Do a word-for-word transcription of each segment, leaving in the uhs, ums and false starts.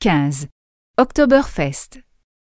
quinze. Oktoberfest.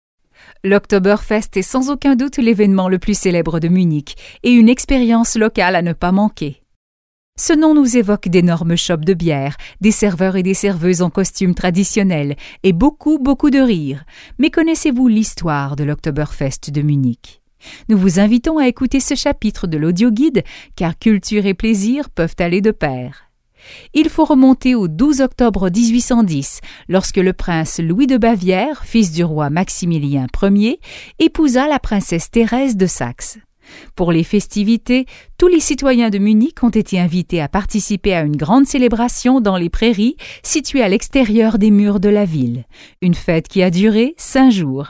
L'Oktoberfest est sans aucun doute l'événement le plus célèbre de Munich et une expérience locale à ne pas manquer. Ce nom nous évoque d'énormes shops de bière, des serveurs et des serveuses en costumes traditionnels et beaucoup, beaucoup de rires. Mais connaissez-vous l'histoire de l'Oktoberfest de Munich? Nous vous invitons à écouter ce chapitre de l'audioguide car culture et plaisir peuvent aller de pair. Il faut remonter au douze octobre mille huit cent dix, lorsque le prince Louis de Bavière, fils du roi Maximilien Ier, épousa la princesse Thérèse de Saxe. Pour les festivités, tous les citoyens de Munich ont été invités à participer à une grande célébration dans les prairies situées à l'extérieur des murs de la ville, une fête qui a duré cinq jours.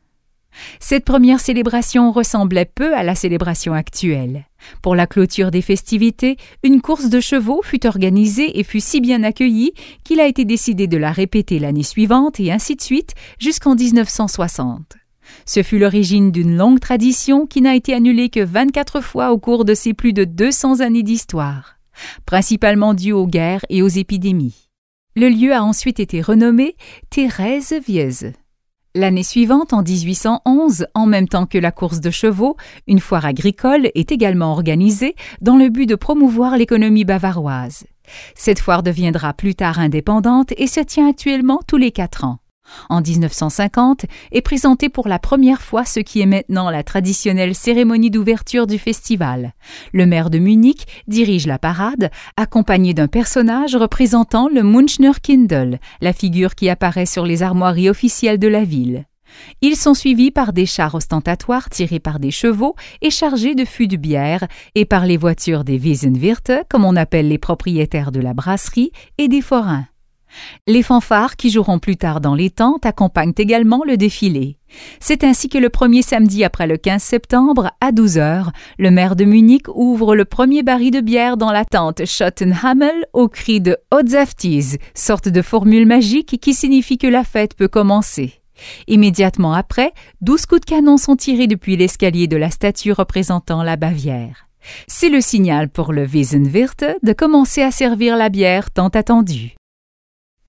Cette première célébration ressemblait peu à la célébration actuelle. Pour la clôture des festivités, une course de chevaux fut organisée et fut si bien accueillie qu'il a été décidé de la répéter l'année suivante et ainsi de suite jusqu'en dix-neuf cent soixante. Ce fut l'origine d'une longue tradition qui n'a été annulée que vingt-quatre fois au cours de ces plus de deux cents années d'histoire, principalement due aux guerres et aux épidémies. Le lieu a ensuite été renommé Theresienwiese. L'année suivante, en mille huit cent onze, en même temps que la course de chevaux, une foire agricole est également organisée dans le but de promouvoir l'économie bavaroise. Cette foire deviendra plus tard indépendante et se tient actuellement tous les quatre ans. En dix-neuf cent cinquante est présentée pour la première fois ce qui est maintenant la traditionnelle cérémonie d'ouverture du festival. Le maire de Munich dirige la parade, accompagné d'un personnage représentant le Münchner Kindl, la figure qui apparaît sur les armoiries officielles de la ville. Ils sont suivis par des chars ostentatoires tirés par des chevaux et chargés de fûts de bière, et par les voitures des Wiesenwirte, comme on appelle les propriétaires de la brasserie, et des forains. Les fanfares qui joueront plus tard dans les tentes accompagnent également le défilé. C'est ainsi que le premier samedi après le quinze septembre, à douze heures, le maire de Munich ouvre le premier baril de bière dans la tente Schottenhammel au cri de Hotzaftis, sorte de formule magique qui signifie que la fête peut commencer. Immédiatement après, douze coups de canon sont tirés depuis l'escalier de la statue représentant la Bavière. C'est le signal pour le Wiesenwirte de commencer à servir la bière tant attendue.